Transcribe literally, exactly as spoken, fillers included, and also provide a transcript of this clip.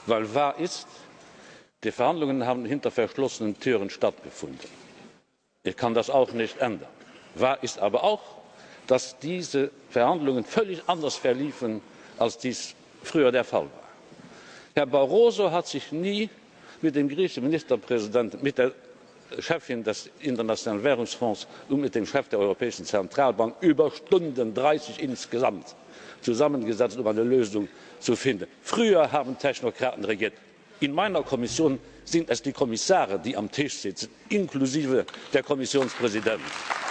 Weil wahr ist, die Verhandlungen haben hinter verschlossenen Türen stattgefunden. Ich kann das auch nicht ändern. Wahr ist aber auch, dass diese Verhandlungen völlig anders verliefen, als dies früher der Fall war. Herr Barroso hat sich nie mit dem griechischen Ministerpräsidenten, mit der Chefin des Internationalen Währungsfonds und mit dem Chef der Europäischen Zentralbank über Stunden, dreißig insgesamt, zusammengesetzt, um eine Lösung zu finden. Früher haben Technokraten regiert. In meiner Kommission sind es die Kommissare, die am Tisch sitzen, inklusive der Kommissionspräsidenten.